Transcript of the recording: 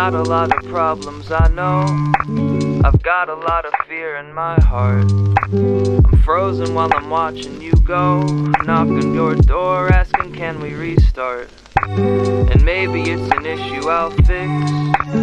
got a lot of problems, I know. I've got a lot of fear in my heart. I'm frozen while I'm watching you go. Knock on your door asking can we restart. And maybe it's an issue I'll fix.